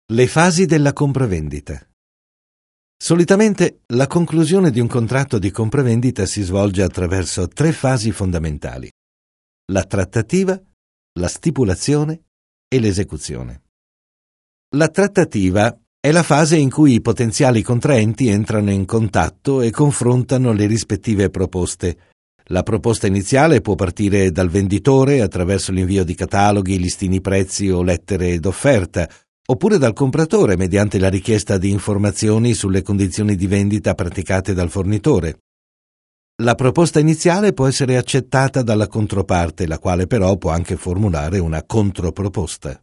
Le fasi della compravendita. Solitamente la conclusione di un contratto di compravendita si svolge attraverso 3 fasi fondamentali: la trattativa, la stipulazione e l'esecuzione. La trattativa è la fase in cui i potenziali contraenti entrano in contatto e confrontano le rispettive proposte. La proposta iniziale può partire dal venditore attraverso l'invio di cataloghi, listini prezzi o lettere d'offerta, oppure dal compratore mediante la richiesta di informazioni sulle condizioni di vendita praticate dal fornitore. La proposta iniziale può essere accettata dalla controparte, la quale però può anche formulare una controproposta.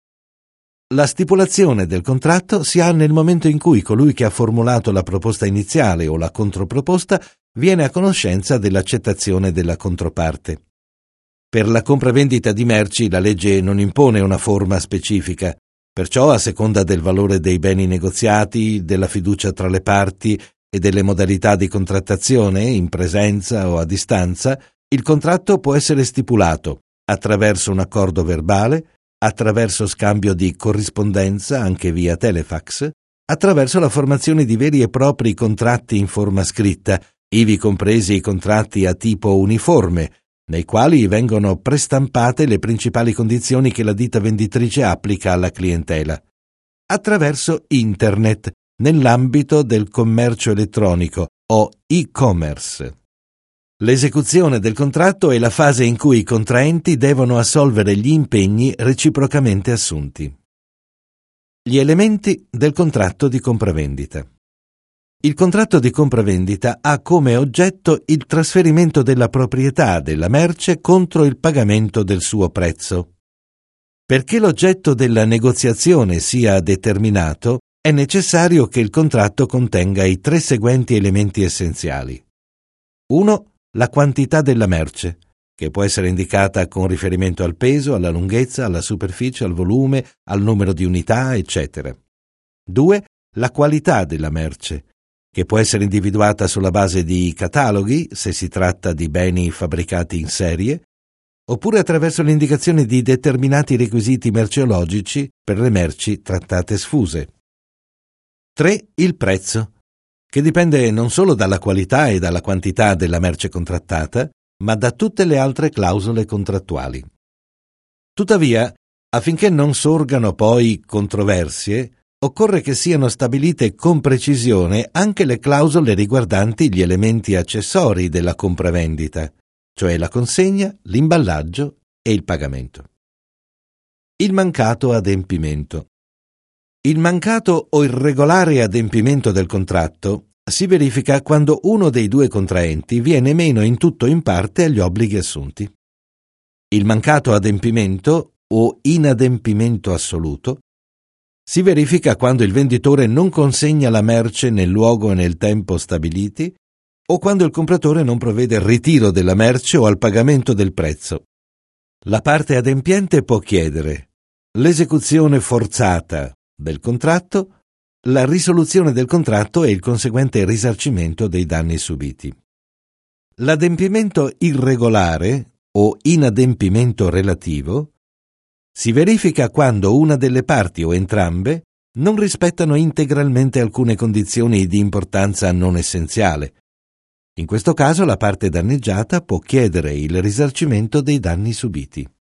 La stipulazione del contratto si ha nel momento in cui colui che ha formulato la proposta iniziale o la controproposta viene a conoscenza dell'accettazione della controparte. Per la compravendita di merci la legge non impone una forma specifica, perciò a seconda del valore dei beni negoziati, della fiducia tra le parti e delle modalità di contrattazione, in presenza o a distanza, il contratto può essere stipulato attraverso un accordo verbale, attraverso scambio di corrispondenza anche via telefax, attraverso la formazione di veri e propri contratti in forma scritta, ivi compresi i contratti a tipo uniforme, nei quali vengono prestampate le principali condizioni che la ditta venditrice applica alla clientela, attraverso Internet, nell'ambito del commercio elettronico o e-commerce. L'esecuzione del contratto è la fase in cui i contraenti devono assolvere gli impegni reciprocamente assunti. Gli elementi del contratto di compravendita. Il contratto di compravendita ha come oggetto il trasferimento della proprietà della merce contro il pagamento del suo prezzo. Perché l'oggetto della negoziazione sia determinato, è necessario che il contratto contenga i 3 seguenti elementi essenziali. 1. La quantità della merce, che può essere indicata con riferimento al peso, alla lunghezza, alla superficie, al volume, al numero di unità, eccetera. 2. La qualità della merce, che può essere individuata sulla base di cataloghi, se si tratta di beni fabbricati in serie, oppure attraverso l'indicazione di determinati requisiti merceologici per le merci trattate sfuse. 3. Il prezzo, che dipende non solo dalla qualità e dalla quantità della merce contrattata, ma da tutte le altre clausole contrattuali. Tuttavia, affinché non sorgano poi controversie, occorre che siano stabilite con precisione anche le clausole riguardanti gli elementi accessori della compravendita, cioè la consegna, l'imballaggio e il pagamento. Il mancato adempimento. Il mancato o irregolare adempimento del contratto si verifica quando uno dei 2 contraenti viene meno in tutto o in parte agli obblighi assunti. Il mancato adempimento o inadempimento assoluto si verifica quando il venditore non consegna la merce nel luogo e nel tempo stabiliti o quando il compratore non provvede al ritiro della merce o al pagamento del prezzo. La parte adempiente può chiedere l'esecuzione forzata del contratto, la risoluzione del contratto e il conseguente risarcimento dei danni subiti. L'adempimento irregolare o inadempimento relativo si verifica quando una delle parti o entrambe non rispettano integralmente alcune condizioni di importanza non essenziale. In questo caso la parte danneggiata può chiedere il risarcimento dei danni subiti.